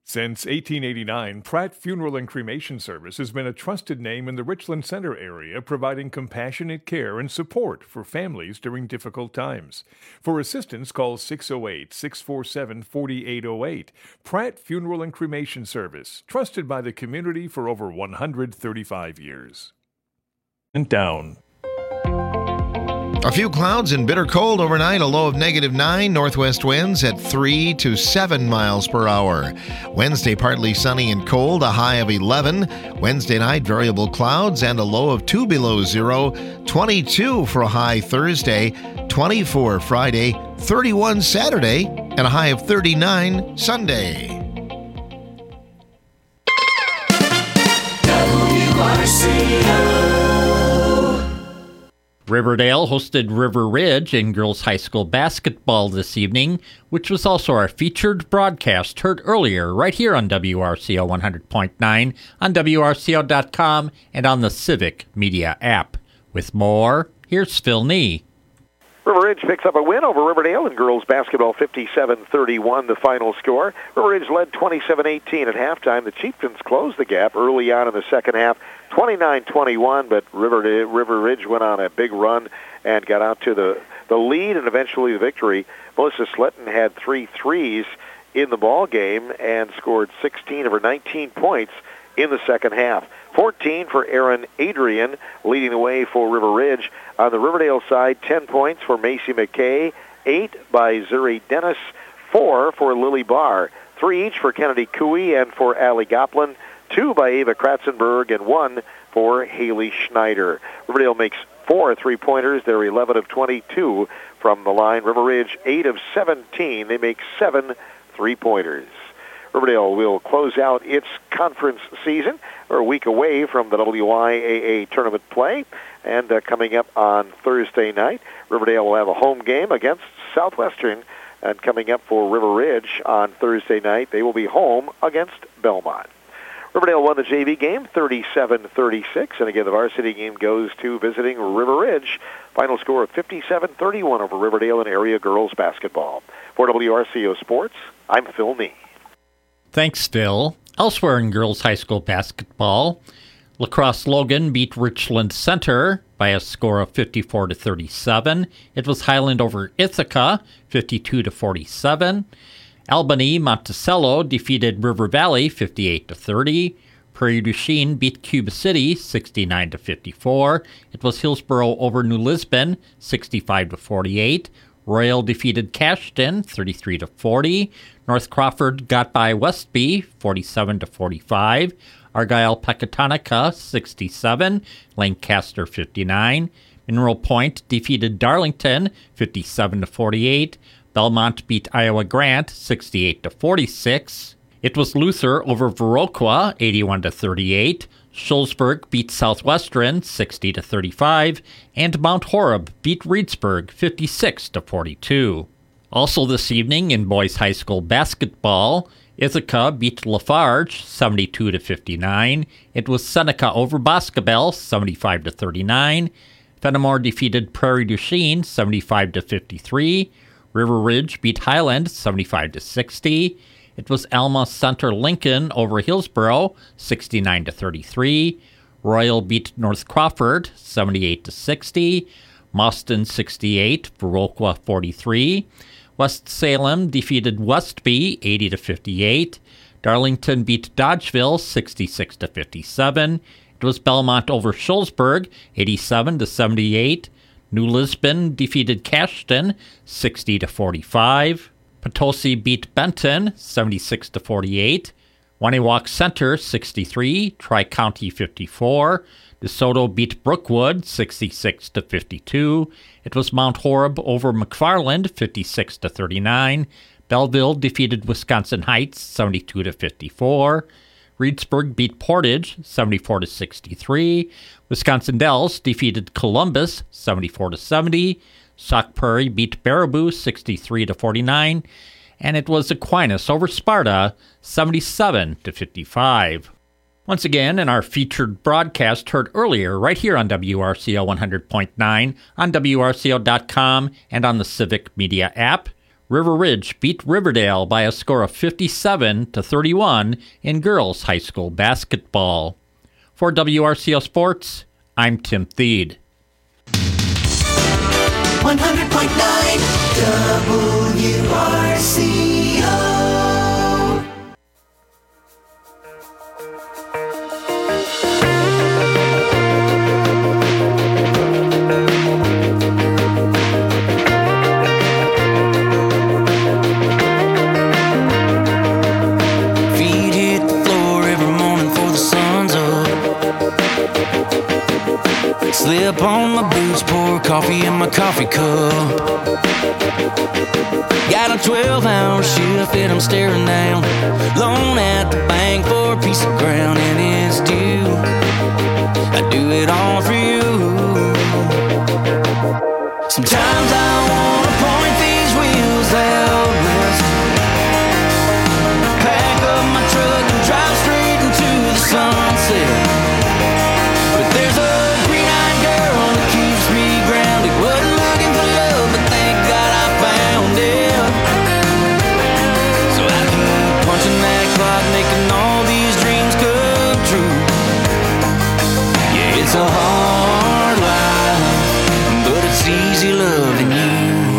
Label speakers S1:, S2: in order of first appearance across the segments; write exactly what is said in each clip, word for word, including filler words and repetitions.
S1: Since eighteen eighty-nine, Pratt Funeral and Cremation Service has been a trusted name in the Richland Center area, providing compassionate care and support for families during difficult times. For assistance, call six oh eight, six four seven, four eight oh eight. Pratt Funeral and Cremation Service, trusted by the community for over one hundred thirty-five years. And down.
S2: A few clouds and bitter cold overnight, a low of negative nine, northwest winds at three to seven miles per hour. Wednesday, partly sunny and cold, a high of eleven. Wednesday night, variable clouds and a low of two below zero. twenty-two for a high Thursday, twenty-four Friday, thirty-one Saturday, and a high of thirty-nine Sunday.
S3: W R C O.
S4: Riverdale hosted River Ridge in girls high school basketball this evening, which was also our featured broadcast heard earlier right here on W R C O one hundred point nine, on W R C O dot com, and on the Civic Media app. With more, here's Phil Nee.
S5: River Ridge picks up a win over Riverdale in girls basketball, fifty-seven thirty-one, the final score. River Ridge led twenty-seven eighteen at halftime. The Chieftains closed the gap early on in the second half, twenty-nine twenty-one, but River, River Ridge went on a big run and got out to the, the lead and eventually the victory. Melissa Sletton had three threes in the ball game and scored sixteen of her nineteen points in the second half. fourteen for Aaron Adrian, leading the way for River Ridge. On the Riverdale side, ten points for Macy McKay, eight by Zuri Dennis, four for Lily Barr, three each for Kennedy Cooey and for Allie Goplin, two by Ava Kratzenberg, and one for Haley Schneider. Riverdale makes four three-pointers. They're eleven of twenty-two from the line. River Ridge, eight of seventeen. They make seven three-pointers. Riverdale will close out its conference season. We're a week away from the W I A A tournament play. And uh, coming up on Thursday night, Riverdale will have a home game against Southwestern. And coming up for River Ridge on Thursday night, they will be home against Belmont. Riverdale won the J V game thirty-seven thirty-six. And again, the varsity game goes to visiting River Ridge. Final score of fifty-seven thirty-one over Riverdale in area girls basketball. For W R C O Sports, I'm Phil Nee.
S4: Thanks, Phil. Elsewhere in girls high school basketball, La Crosse Logan beat Richland Center by a score of fifty-four to thirty-seven. It was Highland over Ithaca, fifty-two to forty-seven. Albany Monticello defeated River Valley, fifty-eight to thirty. Prairie du Chien beat Cuba City, sixty-nine to fifty-four. It was Hillsborough over New Lisbon, sixty-five to forty-eight. Royal defeated Cashton, thirty-three to forty. North Crawford got by Westby, forty-seven to forty-five. Argyle Pecatonica, sixty-seven. Lancaster, fifty-nine. Mineral Point defeated Darlington, fifty-seven to forty-eight. Belmont beat Iowa Grant, sixty-eight to forty-six. It was Luther over Viroqua, eighty-one to thirty-eight. Schulzburg beat Southwestern, sixty to thirty-five, and Mount Horeb beat Reedsburg, fifty-six to forty-two. Also this evening in boys high school basketball, Ithaca beat Lafarge, seventy-two to fifty-nine. It was Seneca over Boscobel, seventy-five to thirty-nine. Fenimore defeated Prairie du Chien, seventy-five to fifty-three. River Ridge beat Highland, seventy-five to sixty. It was Alma Center Lincoln over Hillsborough, sixty-nine to thirty-three. Royal beat North Crawford, seventy-eight to sixty. Mauston, sixty-eight. Viroqua, forty-three. West Salem defeated Westby, eighty to fifty-eight. Darlington beat Dodgeville, sixty-six to fifty-seven. It was Belmont over Schulzburg, eighty-seven to seventy-eight. New Lisbon defeated Cashton, sixty to forty-five. Potosi beat Benton, seventy-six to forty-eight. Waniwak Center, sixty-three. Tri-County, fifty-four. DeSoto beat Brookwood, sixty-six to fifty-two. It was Mount Horeb over McFarland, fifty-six to thirty-nine. Belleville defeated Wisconsin Heights, seventy-two to fifty-four. Reedsburg beat Portage, seventy-four to sixty-three. Wisconsin Dells defeated Columbus, seventy-four to seventy. Sauk Prairie beat Baraboo, sixty-three to forty-nine. And it was Aquinas over Sparta, seventy-seven to fifty-five. Once again, in our featured broadcast heard earlier right here on W R C O one hundred point nine, on W R C O dot com, and on the Civic Media app, River Ridge beat Riverdale by a score of fifty-seven to thirty-one in girls high school basketball. For W R C O Sports, I'm Tim Thede.
S3: one hundred point nine W R C O.
S6: Feet hit the floor every morning before the sun's up. Slip on my boots, pour coffee in my coffee cup. Got a twelve hour shift and I'm staring down. Loan at the bank for a piece of ground and it's due. I do it all for you. Sometimes I wanna point these wheels out west, pack up my truck and drive straight into the sunset. But there's a green-eyed girl that keeps me grounded. Wasn't looking for love, but thank God I found it. So I keep punching that clock, making all these dreams come true. Yeah, it's a hard life, but it's easy loving you.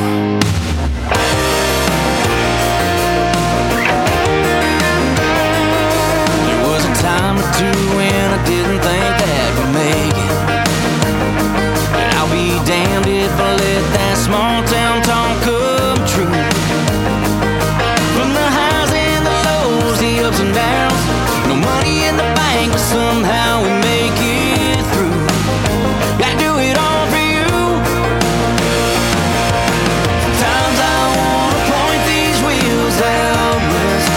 S6: There was a time or two when I didn't think that we'd make it, and I'll be damned if I let that small town talk come true. From the highs and the lows, the ups and downs, no money in the bank, but somehow we make it through. I do it all for you. Sometimes I wanna point these wheels out west,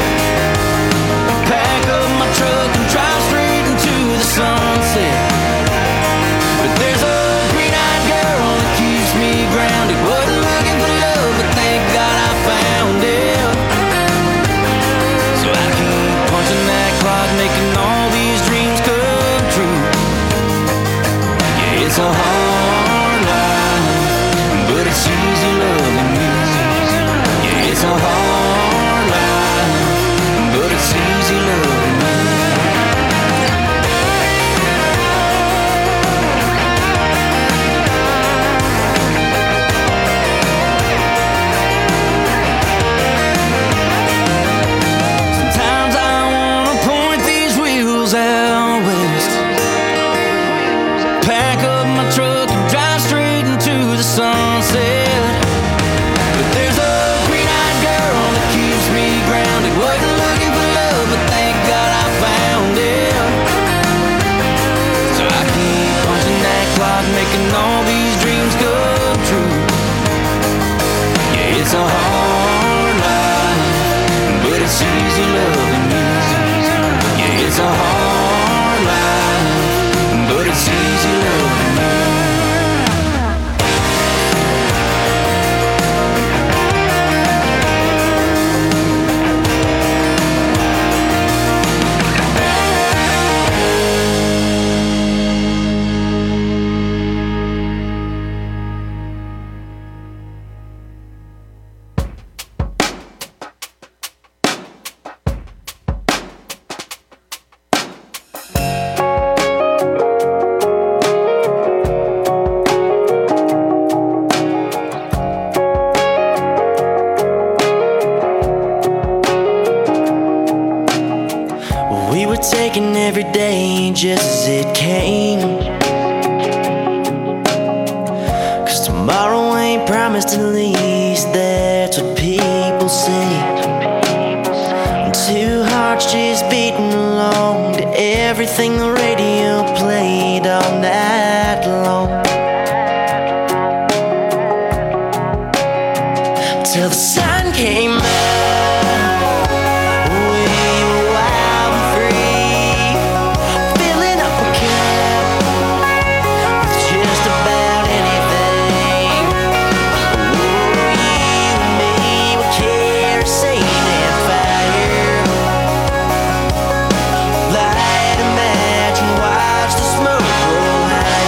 S6: pack up my truck and drive straight into the sunset. But there's a green-eyed girl that keeps me grounded. Wasn't looking for love, but thank God I found it. So I keep punching that clock, making all these dreams come true. Yeah, it's a hard life, but it's easy loving you. Yeah, it's a hard life, but it's easy loving you. Sometimes I wanna point these wheels out west, pack up my truck and drive straight into the sunset. But there's a green-eyed girl that keeps me grounded. Wasn't looking for love, but thank God I found it. So I keep punching that clock, making all these dreams come true. Yeah, it's a hard life, but it's easy loving you. Yeah, it's a hard life, but it's easy loving you. We were taking every day just as it came, 'cause tomorrow ain't promised, at least that's what people say. Two hearts just beating along to everything the radio played all night long, till the sun came out.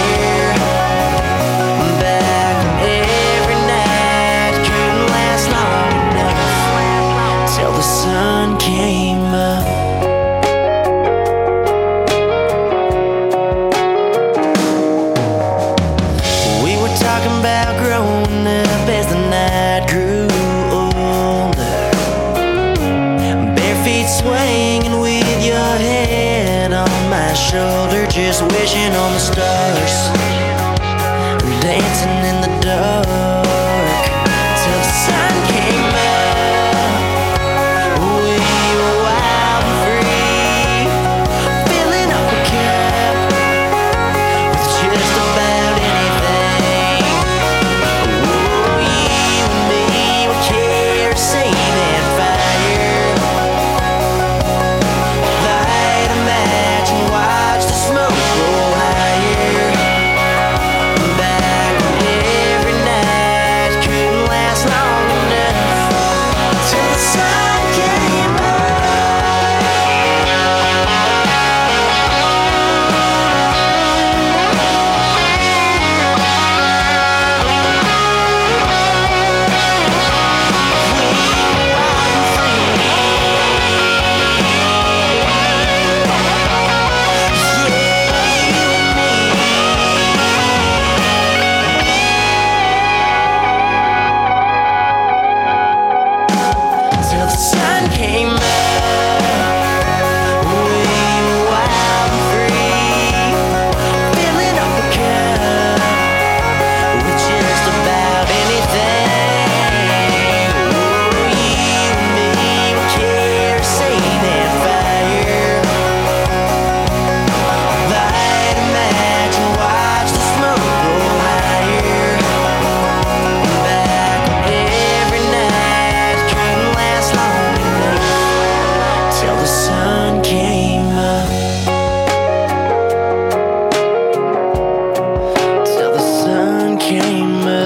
S6: Every night couldn't last long. swinging with your head on my shoulder, just wishing on the stars, dancing in the dark till the sun came up. We were wild and free, filling up a cup with just about anything. Oh, you and me were kerosene and fire. Light a match and watch the smoke roll higher. Back when every night couldn't last long enough till the sun came up. Till the sun came up, we were wild and free, filling up a cup with just about anything. Oh, you and me were kerosene and fire. Light a match and watch the smoke roll higher. Back when every night couldn't last long enough till the sun came up. Till the sun came up.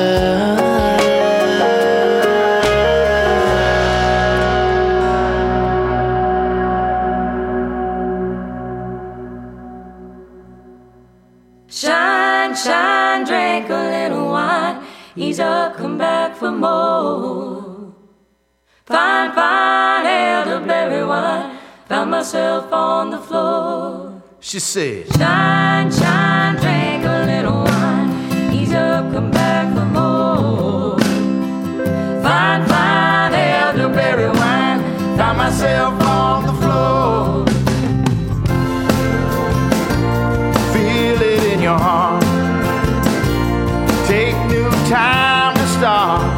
S7: Shine, shine, drink a little wine. Ease up, come back for more. Fine, fine, elderberry wine. Found myself on the floor.
S6: She said,
S7: Shine, shine, drink a little wine. Ease up, come back for more. Fine, fine, elderberry wine. Found myself on the floor.
S8: Feel it in your heart. Take new time to start.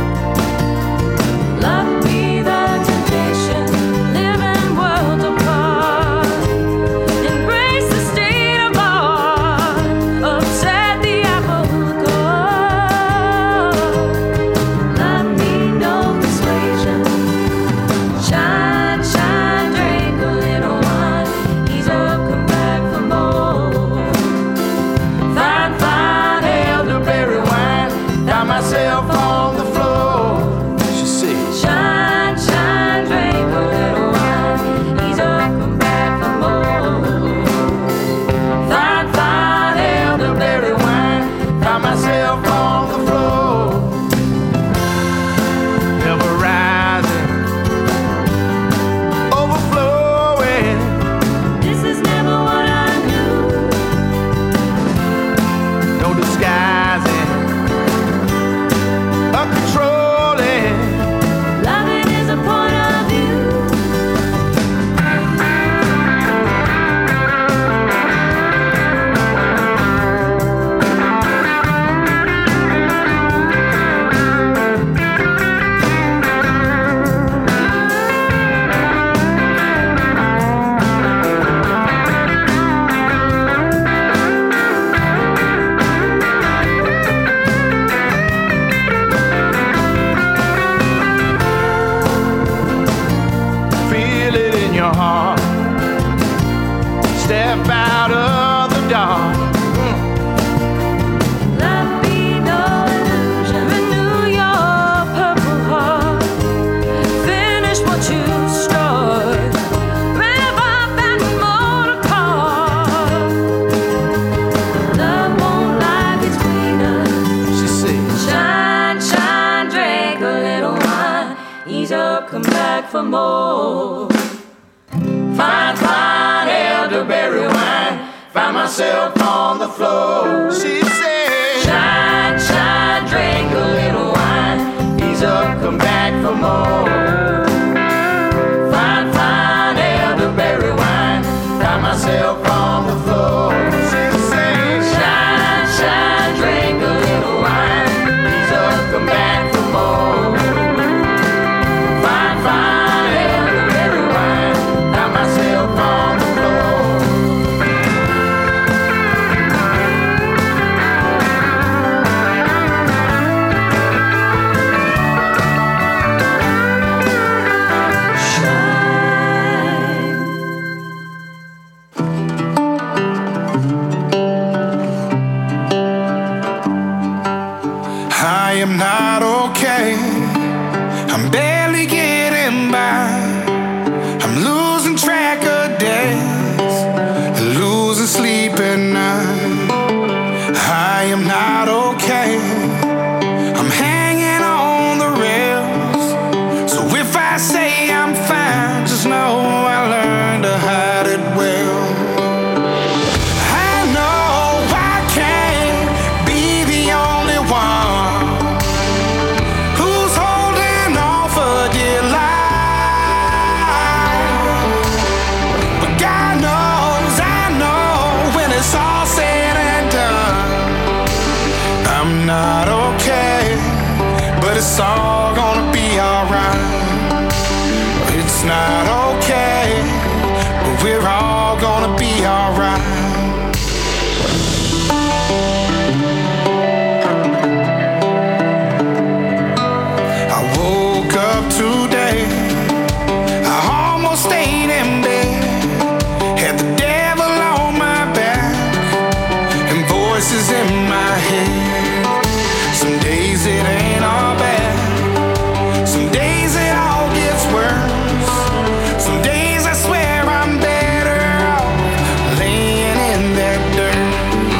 S7: Love be the temptation, living worlds apart. Embrace the state of art, upset the apple cart. Love me no persuasion. Shine, shine, drink a little wine. Ease up, come back for more. Fine, fine, elderberry wine.
S8: Found myself on the floor.
S6: she said,
S7: Shine, shine, drink a little wine. Ease up, come back for more. Fine, fine, elderberry wine.
S8: Found myself on the floor. Ever rising, overflowing.
S7: This is never what I knew.
S8: No disguising, uncontrolling.
S7: Loving is a point of view.
S8: Feel it in your heart. Step out of the dark.
S7: Love be no illusion. Renew your purple heart. Finish what you start. Rev up that motor car. Love won't lie between us.
S6: she said,
S7: Shine, shine, drink a little wine. Ease up, come back for more.
S8: Fine, fine, elderberry wine. Found myself on the floor. She said,
S7: Shine, shine, drink a little wine.
S8: ease up, come back for more.
S7: Fine, fine,
S8: myself on the floor. She said, shine, shine, drink a little wine. Ease up, come back for more. Fine, fine, elderberry wine. Found myself on the floor.
S9: I am not okay. I'm barely getting by. I'm losing track of days, losing sleep at night. I am not okay. I'm hanging on the rails. So if I say I'm fine, just know I learned to hide it well. I know I can't be the only one who's holding on for dear life. But God knows, I know, when it's all said and done, I'm not okay, but it's all gonna be alright. It's not okay, but we're all gonna be alright. I woke up today, I almost stayed in bed, had the devil on my back and voices in my head. Some days it ain't all bad, some days it all gets worse. Some days I swear I'm better off laying in that dirt.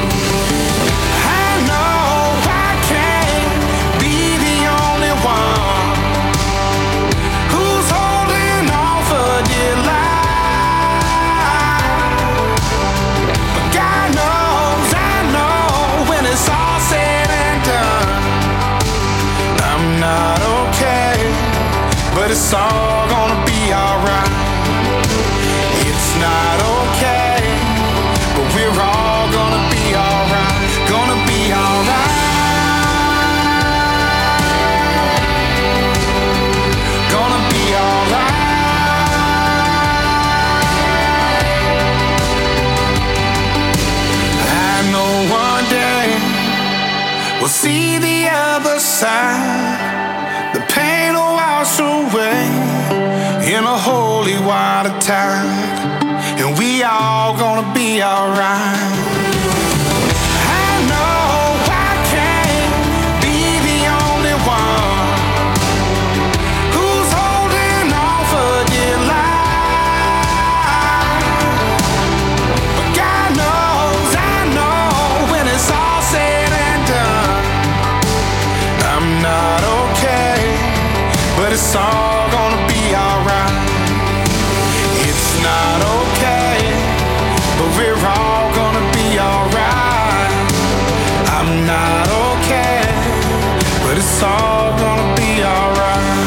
S9: I know I can't be the only one who's holding on for dear life. But God knows, I know, when it's all said and done, I'm not okay, but it's all gonna be alright. It's not okay, but we're all gonna be alright. Gonna be alright. Gonna be alright. I know one day we'll see the other side. The pain will wash away in a holy water tide, and we all gonna be alright. I know I can't be the only one who's holding on for dear life. But God knows, I know, when it's all said and done, I'm not okay, but it's all gonna be alright. It's not okay, but we're all gonna be alright. I'm not okay, but it's all gonna be alright.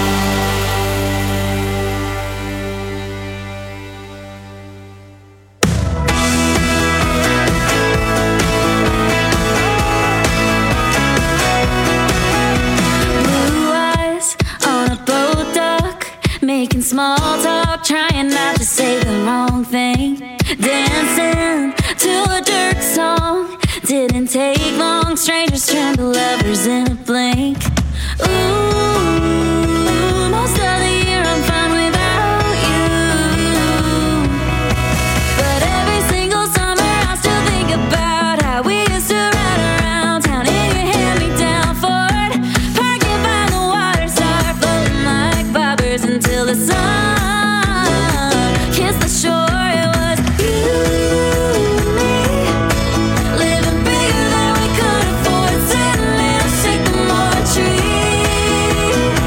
S10: Blue eyes on a boat dock, making small talk, trying not to say the wrong thing. Dancing to a Dirk song, didn't take long. Strangers turn to lovers in a blink. Ooh, most of the year I'm fine without you, but every single summer I still think about how we used to ride around town in your hand-me-down Ford, parking by the water, start floating like bobbers until the sun kissed the shore. It was you and me, living bigger than we could afford, sitting in a sycamore tree.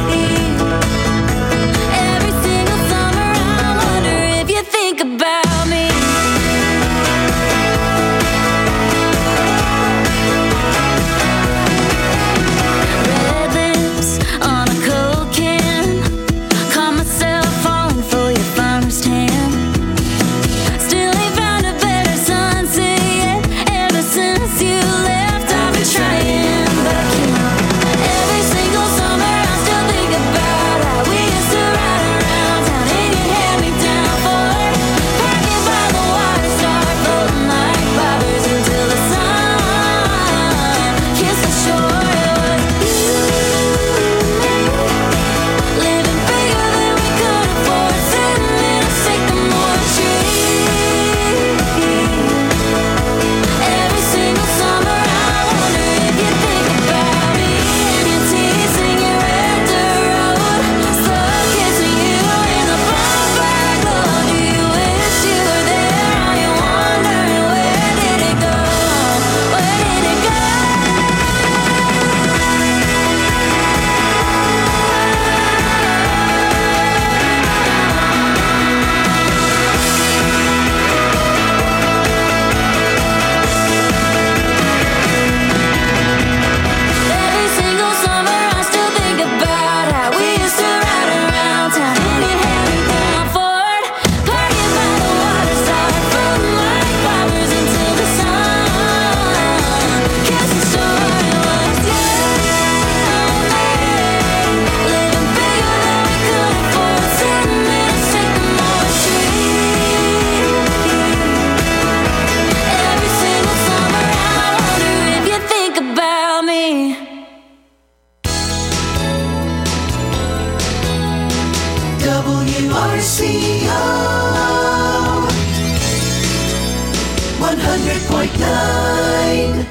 S3: point nine.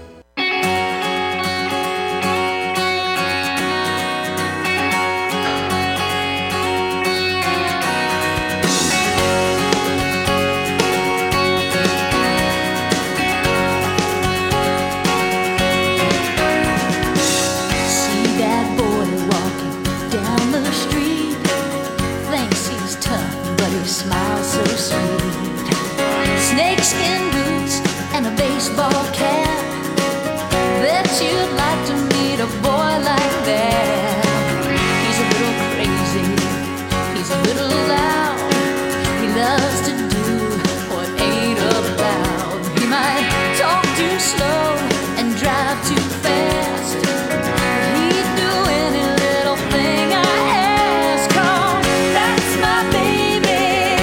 S10: See that boy walking down the street. Thinks he's tough, but he smiles so sweet. Snakeskin boots and a baseball cap. Bet you'd like to meet a boy like that. He's a little crazy, he's a little loud. He loves to do what ain't allowed. He might talk too slow and drive too fast. He'd do any little thing I ask. 'Cause that's my baby.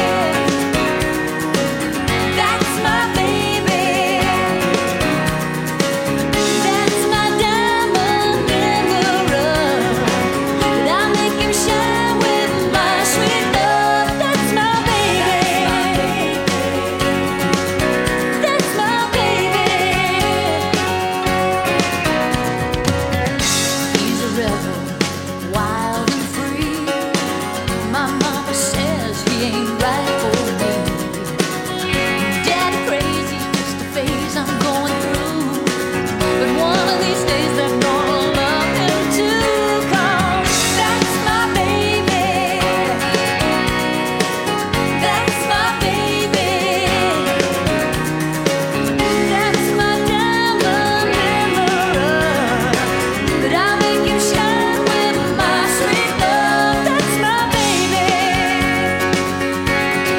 S10: That's my baby. That's my diamond in the rough. But I make him shine with my sweet love. That's my baby. That's my baby. He's a rebel, wild and free. My mama says he ain't right for me. Daddy crazy, just the phase I'm going through. But one of these days they're gonna love him too. 'Cause that's my baby. That's my baby. That's my diamond in the rough. But I make him shine with my sweet love. That's my baby.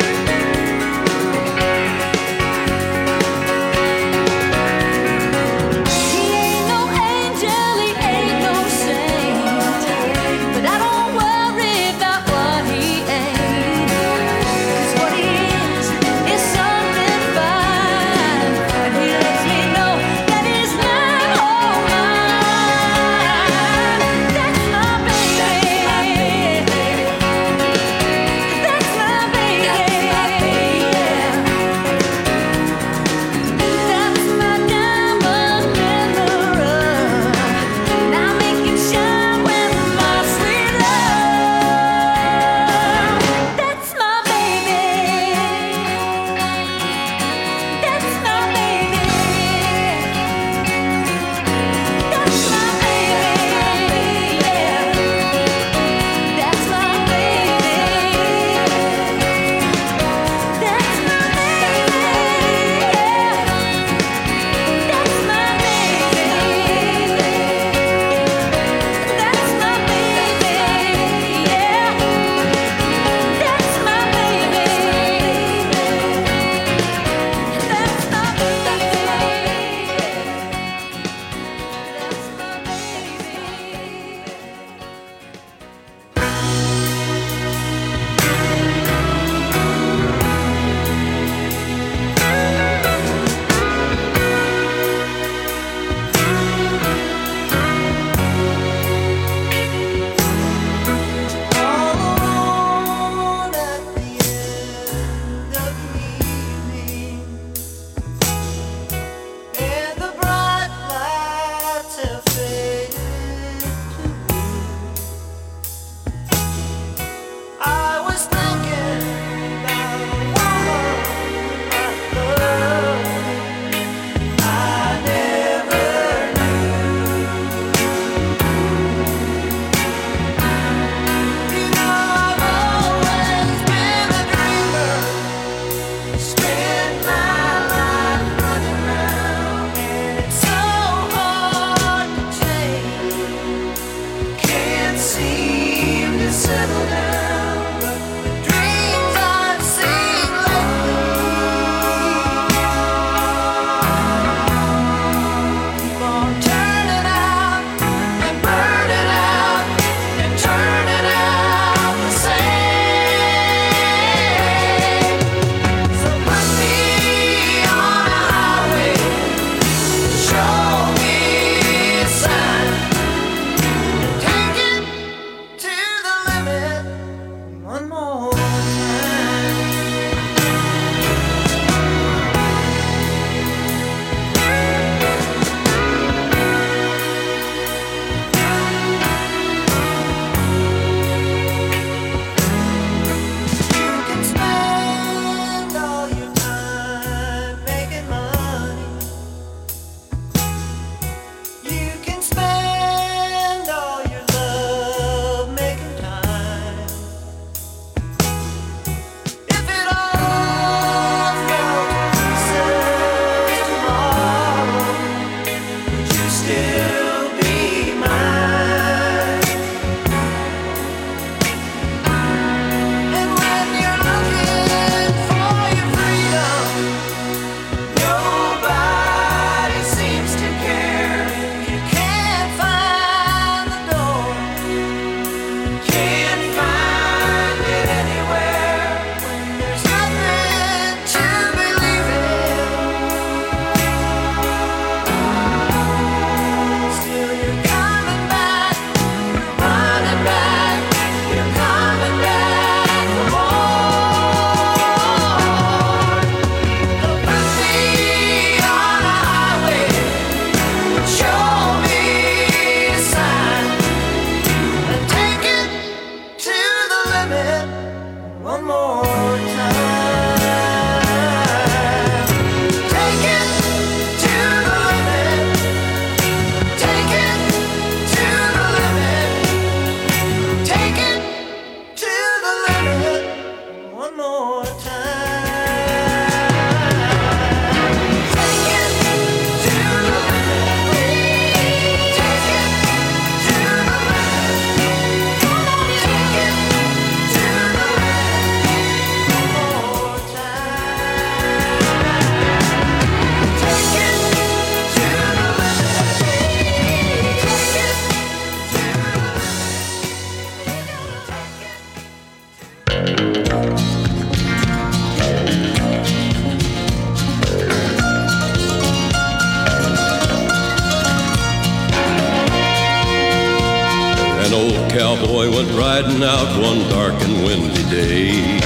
S11: Cowboy went riding out one dark and windy day.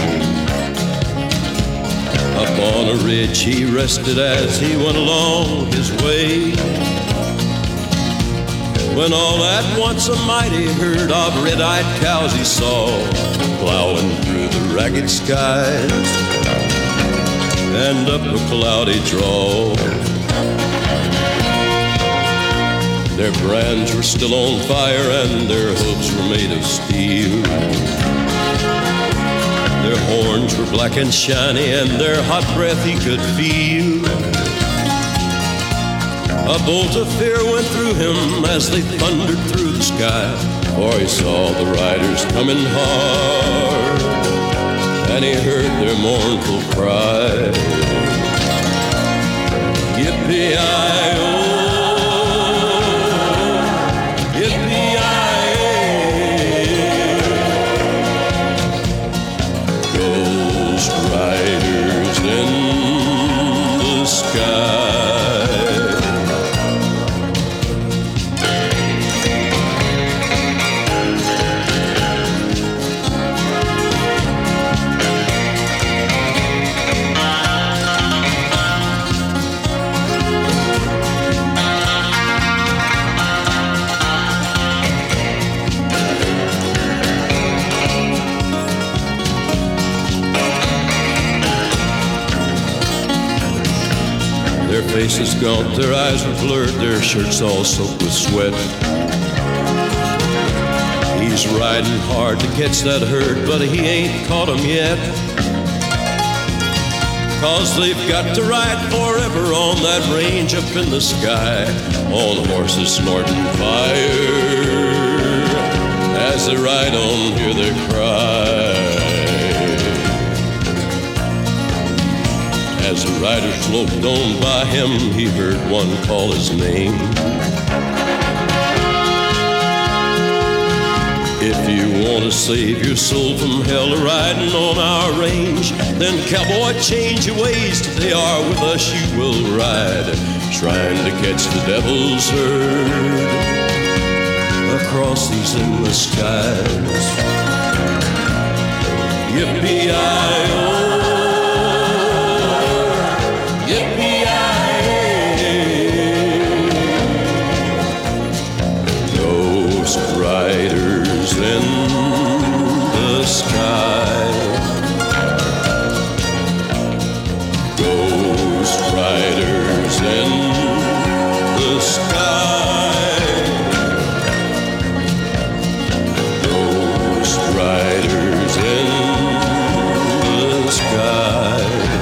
S11: Up on a ridge he rested as he went along his way, when all at once a mighty herd of red-eyed cows he saw plowing through the ragged skies and up a cloudy draw. Their brands were still on fire and their hooves were made of steel. Their horns were black and shiny and their hot breath he could feel. A bolt of fear went through him as they thundered through the sky, for he saw the riders coming hard and he heard their mournful cry. Yippee-i-oh, riders in the sky. Their faces gaunt, their eyes were blurred, their shirts all soaked with sweat. He's riding hard to catch that herd, but he ain't caught 'em yet. 'Cause they've got to ride forever on that range up in the sky, on horses snorting fire. As they ride on, hear their cry. As the riders loped on by him, he heard one call his name. If you want to save your soul from hell riding on our range, then cowboy, change your ways. Today are with us you will ride, trying to catch the devil's herd across these endless skies. Yippee-i-oh, riders in the sky, ghost riders in the sky, ghost riders in the sky.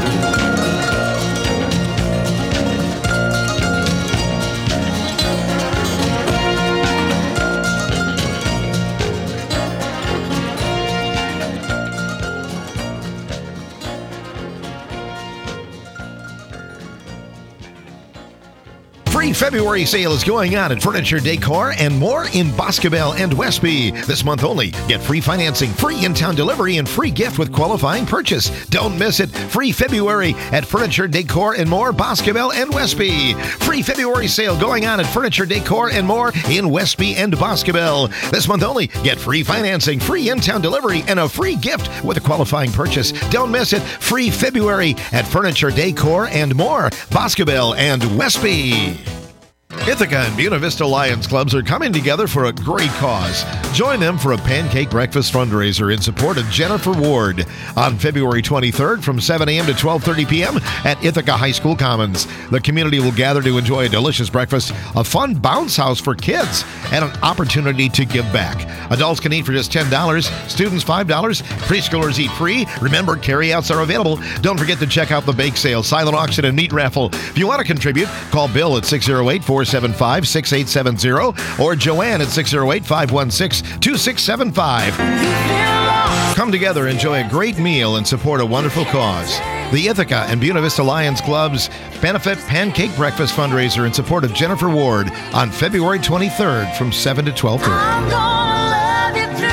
S2: Free February sale is going on at Furniture Decor and More in Boscobel and Westby. This month only. Get free financing, free in-town delivery, and free gift with qualifying purchase. Don't miss it. Free February at Furniture Decor and More, Boscobel and Westby. Free February sale going on at Furniture Decor and More in Westby and Boscobel. This month only. Get free financing, free in-town delivery, and a free gift with a qualifying purchase. Don't miss it. Free February at Furniture Decor and More, Boscobel and Westby. Ithaca and Buena Vista Lions Clubs are coming together for a great cause. Join them for a pancake breakfast fundraiser in support of Jennifer Ward on February twenty-third from seven a.m. to twelve thirty p.m. at Ithaca High School Commons. The community will gather to enjoy a delicious breakfast, a fun bounce house for kids, and an opportunity to give back. Adults can eat for just ten dollars, students five dollars, preschoolers eat free. Remember, carryouts are available. Don't forget to check out the bake sale, silent auction, and meat raffle. If you want to contribute, call Bill at six oh eight, four seven five, six eight seven zero or Joanne at six oh eight, five one six, two six seven five. Come together, enjoy a great meal, and support a wonderful cause. The Ithaca and Buena Vista Lions Club's Benefit Pancake Breakfast fundraiser in support of Jennifer Ward on February twenty-third from seven to twelve thirty.
S7: I'm gonna love you through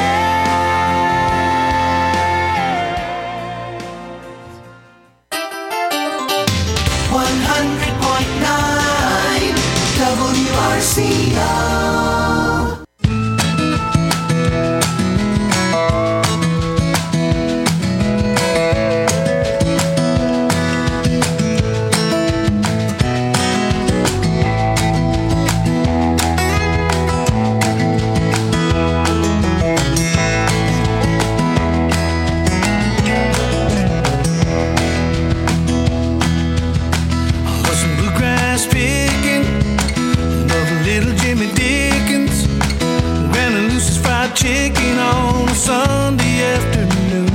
S3: one hundred point nine W R C O.
S9: Chicken on a Sunday afternoon.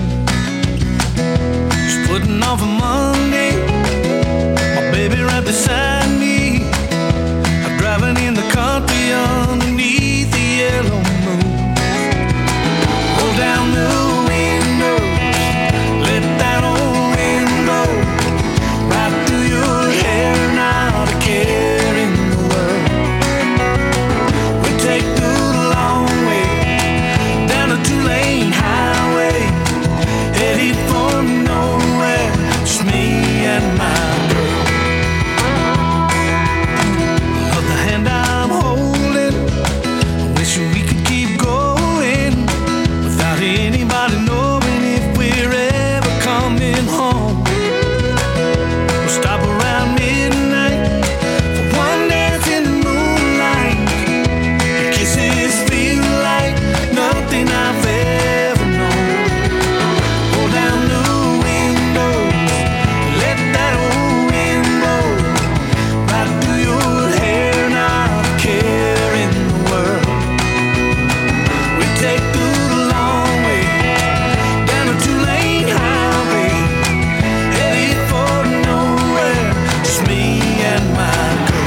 S9: Just putting off a Monday. My baby right beside me. I'm driving in the country underneath the yellow moon. Roll down the window, let that old wind blow right through your hair. Not a care in the world. We take the long way down a two-lane highway, headed for nowhere, just me and my girl. Of the hand I'm holding, I wish we could keep going without anybody knowing if we're ever coming home. We'll stop around midnight for one dance in the moonlight. Your kisses feel like nothing I've ever known. Roll down the windows, let that old wind blow right through your hair. Not a care in the world. We take the long way down a two-lane highway, headed for nowhere, just me and my girl.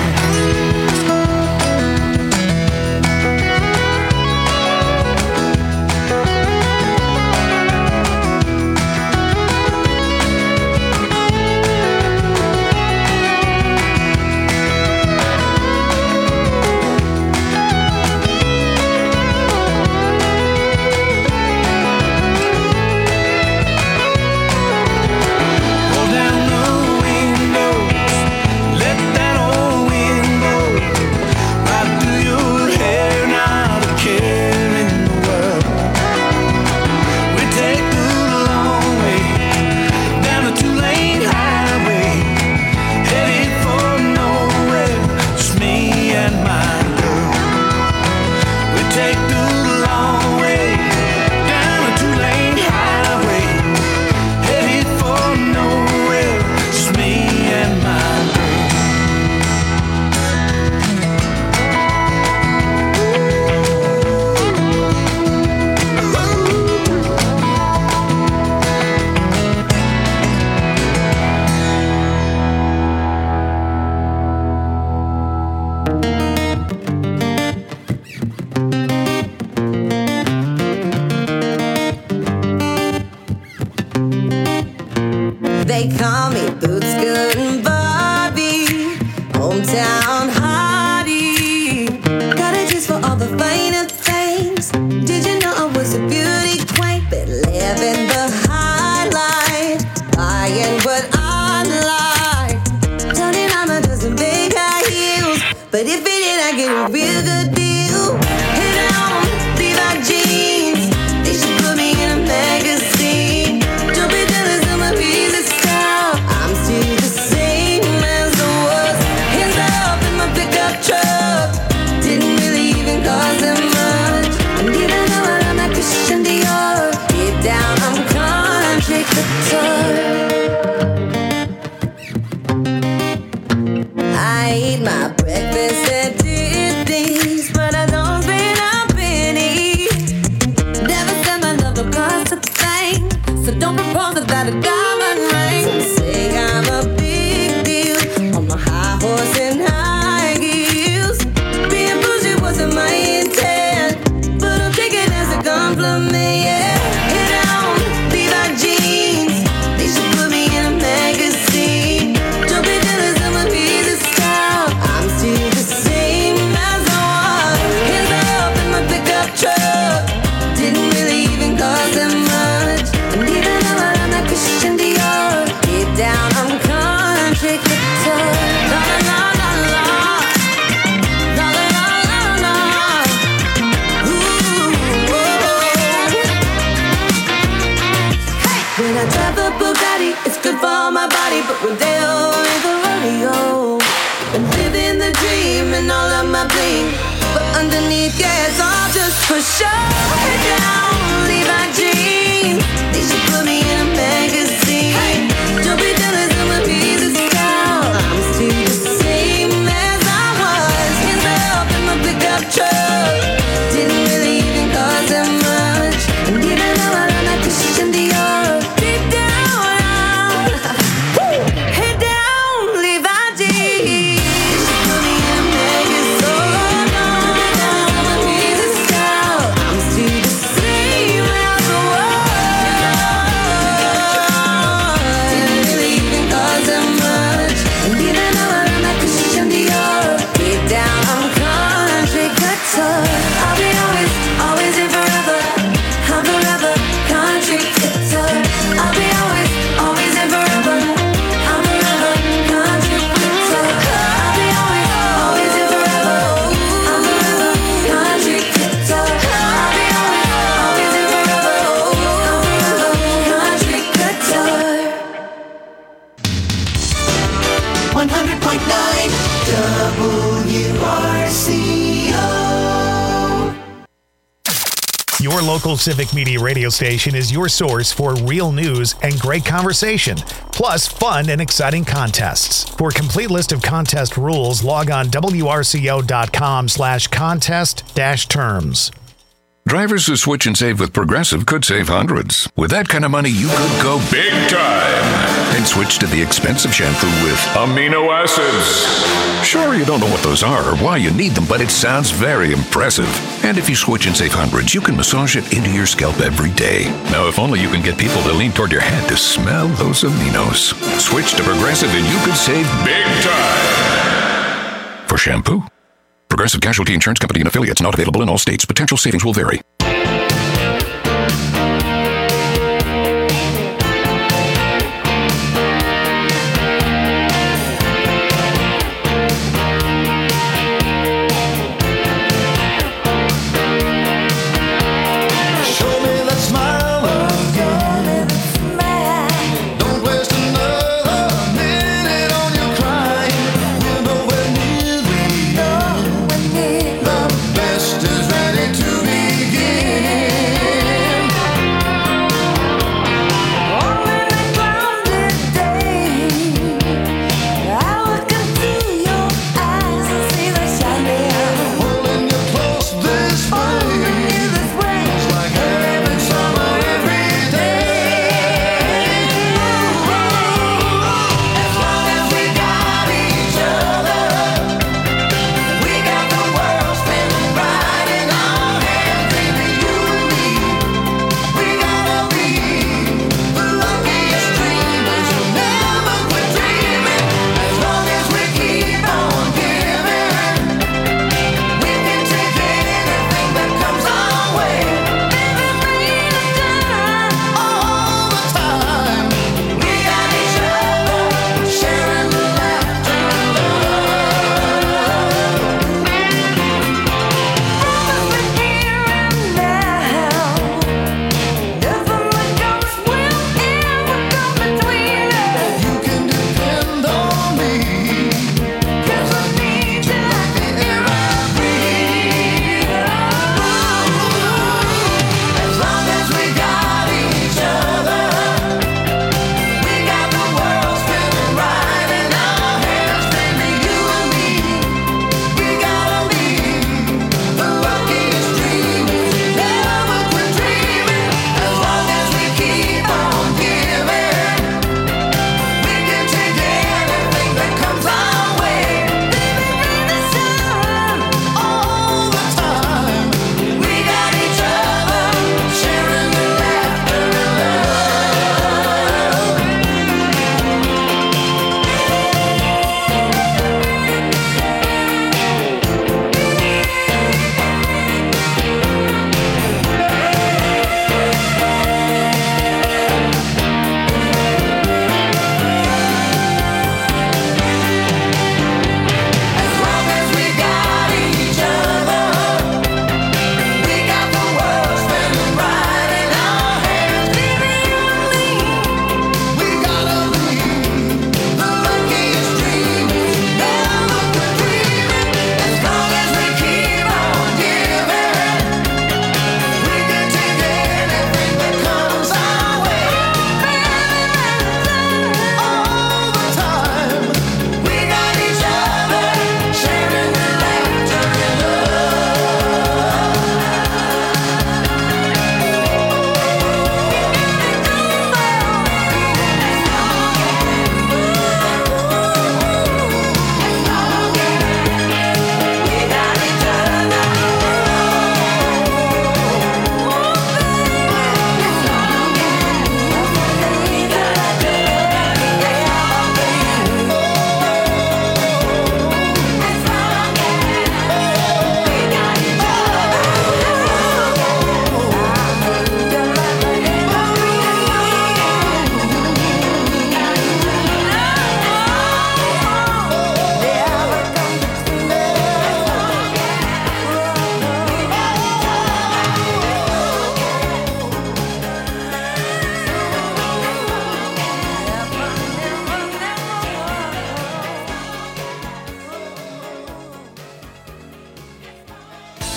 S9: Roll down the windows, let that old wind blow right through your hair. Not a care in the world. We take the long way down a two-lane highway, headed for nowhere, just me and my girl. We take the long way down a two-lane highway, headed for nowhere, just me and my girl.
S12: They call me Boots Good and Barbie, hometown hottie. Got a juice for all the finer things. Did you know I was a beauty queen? Been living the high life, buying what I like. Turning on a dozen big high heels, but if it did, I get a real good deal. Hit on Levi jeans, they should put me in a magazine. Don't be jealous of my piece of style. I'm still the same as I was. Hands up in my pickup truck. daddy. It's good for my body, but Rodeo ain't the rodeo. Been living the dream and all of my bling, but underneath, yeah, it's all just for show. Head down, leave my jeans. They should put me in a magazine. Hey, don't be jealous of my piece of style. I'm still the same as I was. Hands up in my pickup truck. Didn't really even cost that much. And even though I don't like Christian Dior, deep down, woo, head down, leave my jeans. They should put me in a magazine. My piece of style. I'm still the same as I was. Didn't really even cost that much. And even though I don't like Christian Dior, deep down I'm country couture. I'll be always, always and forever. I'm forever country couture. I'll be always, always and forever. I'm forever country couture. I'll be always, always and forever. I'm forever country couture. I'll be always, always and forever. I'm forever country couture.
S3: one hundred point nine W R C O.
S13: Your local Civic Media radio station is your source for real news and great conversation, plus fun and exciting contests. For a complete list of contest rules, log on W R C O dot com slash contest dash terms.
S14: Drivers who switch and save with Progressive could save hundreds. With that kind of money, you could go big time and switch to the expensive shampoo with amino acids. Sure, you don't know what those are or why you need them, but it sounds very impressive. And if you switch and save hundreds, you can massage it into your scalp every day. Now, if only you can get people to lean toward your head to smell those aminos. Switch to Progressive and you could save big time. For shampoo, Progressive Casualty Insurance Company and affiliates, not available in all states. Potential savings will vary.
S8: Show me that smile again. Don't waste another minute on your crying. We're nowhere near the end. The best is ready to begin.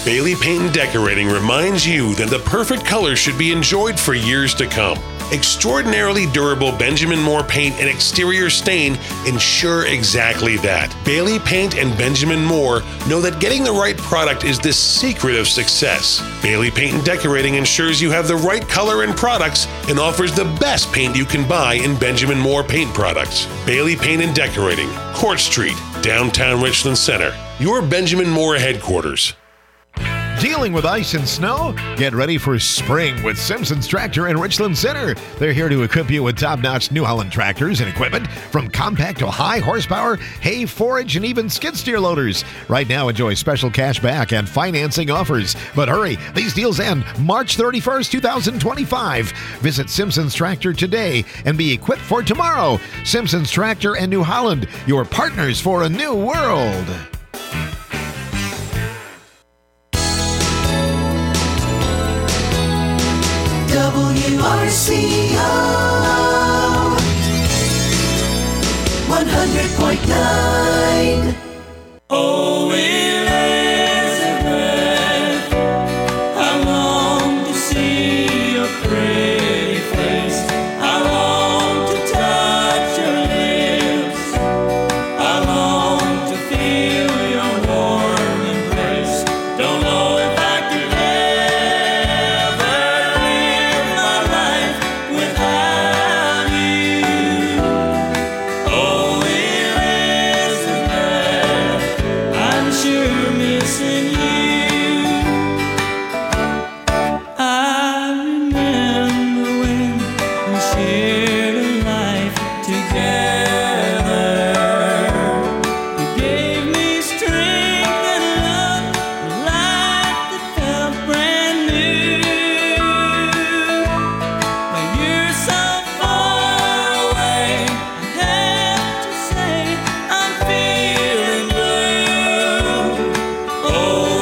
S15: Bailey Paint and Decorating reminds you that the perfect color should be enjoyed for years to come. Extraordinarily durable Benjamin Moore paint and exterior stain ensure exactly that. Bailey Paint and Benjamin Moore know that getting the right product is the secret of success. Bailey Paint and Decorating ensures you have the right color and products and offers the best paint you can buy in Benjamin Moore paint products. Bailey Paint and Decorating, Court Street, downtown Richland Center. Your Benjamin Moore headquarters.
S2: Dealing with ice and snow? Get ready for spring with Simpson's Tractor in Richland Center. They're here to equip you with top-notch New Holland tractors and equipment, from compact to high horsepower, hay, forage, and even skid steer loaders. Right now, enjoy special cash back and financing offers. But hurry, these deals end March thirty-first, twenty twenty-five. Visit Simpson's Tractor today and be equipped for tomorrow. Simpson's Tractor and New Holland, your partners for a new world.
S3: W R C O one hundred point nine.
S6: Oh, Elizabeth, I long to see your pretty face. I long to touch your lips. I long to feel your warm embrace. Don't know if I could ever live my life without you. Oh, Elizabeth, I'm sure missing you. I remember when we shared a life together. You gave me strength and love, a life that felt brand new. Now you're so far away, I have to say I'm feeling blue. Oh,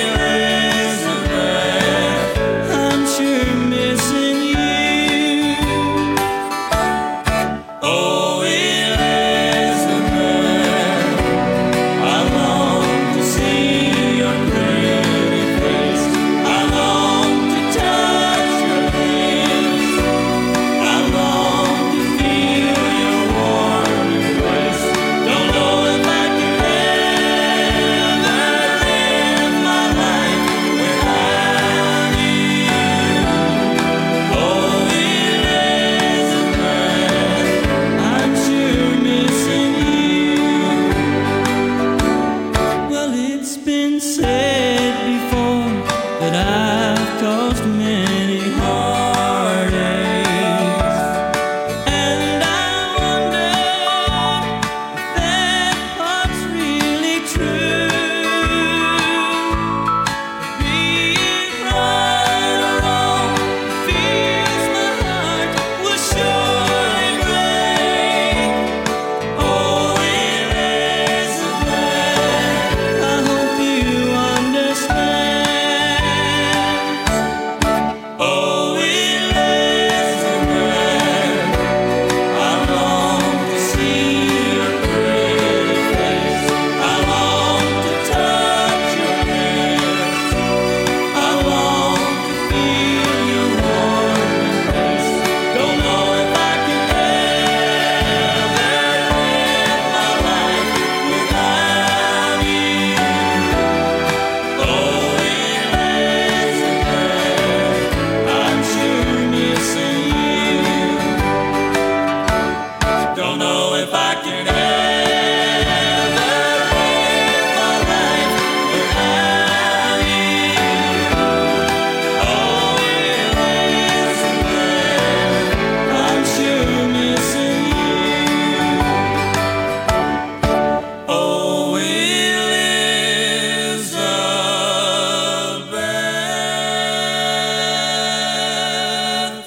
S6: Elizabeth, I'm sure missing you. Oh, Elizabeth, I long to see your pretty face. I long to touch your lips. I long to feel your warm embrace. Don't know if I could ever live my life without you. Oh, Elizabeth, I'm sure missing you. Well, it's been said before that I've caused many heartaches, and I wonder if that part's really true. Be it right or wrong, feels my heart will surely break. Oh, Elizabeth, I hope you understand. Oh, Elizabeth, I long to see your pretty face. I long to touch your lips. I long to feel your warm embrace. Don't know if I could ever live my life without you. Oh, Elizabeth, I'm sure missing you. Don't know if I could ever live my life without you. Oh, Elizabeth, I'm sure missing you. Oh, Elizabeth.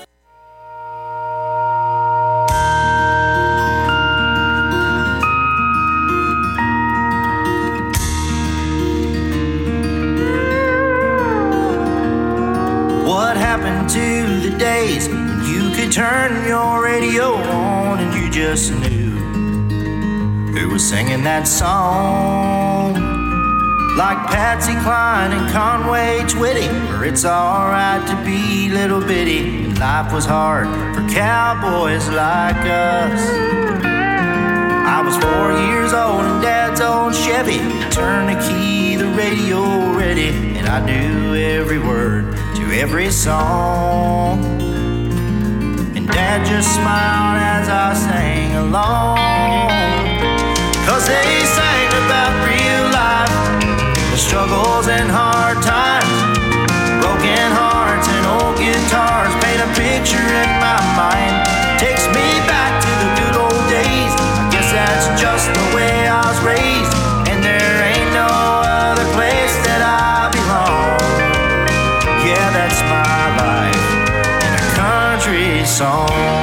S16: What happened to the days when you could turn your radio on and you just knew who was singing that song? like Patsy Cline and Conway Twitty, where it's alright to be little bitty. And life was hard for cowboys like us. I was four years old in Dad's old Chevy. Turned the key, the radio ready, and I knew every word to every song. And Dad just smiled as I sang along, 'cause they sang about real life, the struggles and hard times, broken hearts and old guitars paint a picture in my mind. Takes me back to the good old days. I guess that's just the way I was raised, and there ain't no other place that I belong. Yeah, that's my life in a country song.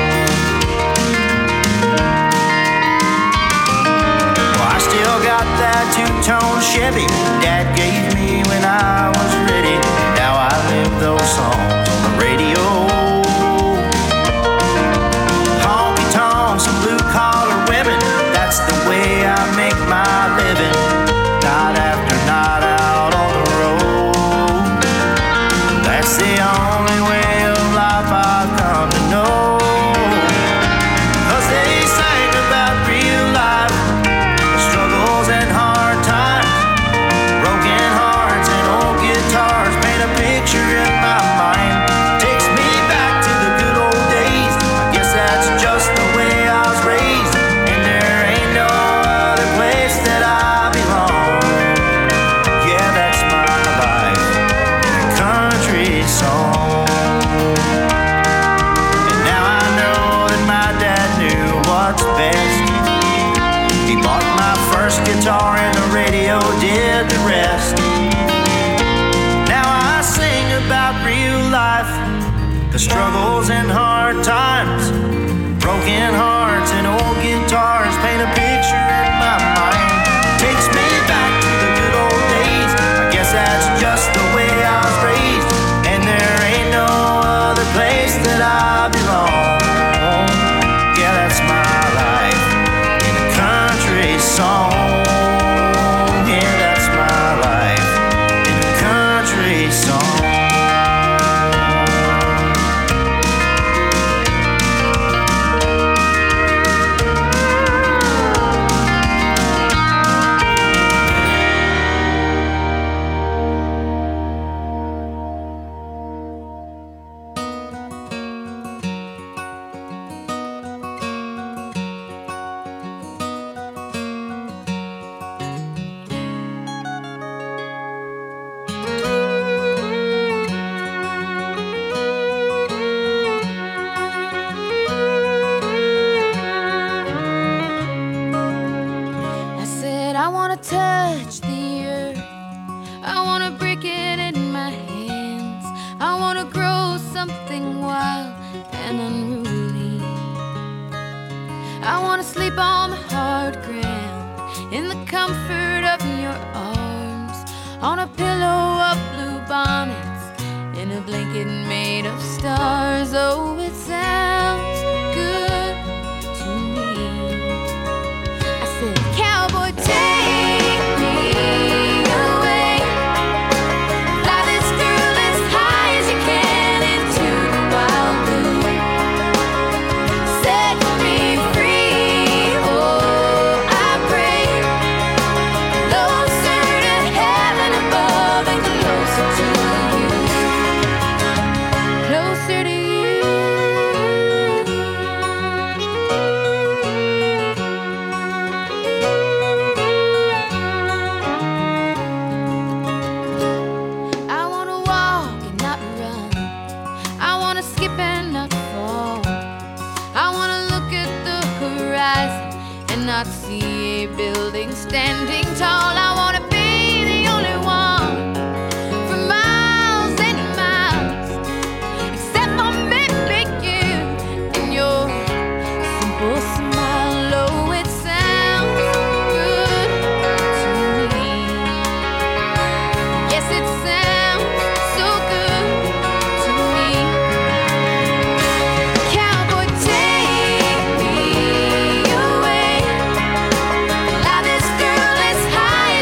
S16: Got that two-tone Chevy Dad gave me when I was ready. Now I live those songs on the radio. Honky-tonks and blue-collar women, that's the way I make my living. Night after night out on the road. That's the only way of life I've come to know. 'Cause they sang about real life, and hard times, broken hearts and old guitars paint a picture in my mind. Takes me back to the good old days. I guess that's just the way I was raised, and there ain't no other place that I belong. Yeah, that's my life in a country song. And now I know that my dad knew what's best. He bought my first guitar and the radio did the rest. Now I sing about real life, the struggles and hard times, broken hearts and old guitars paint a picture in my mind. Takes me back to the good old days. I guess that's just the way I was raised, and there ain't no other place that I belong. Yeah, that's my life in a country song. Yeah, that's my life in a country song.
S7: Life is through as high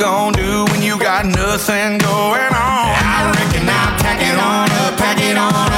S9: gonna do when you got nothing going on? I reckon I'll tack it on up, pack it on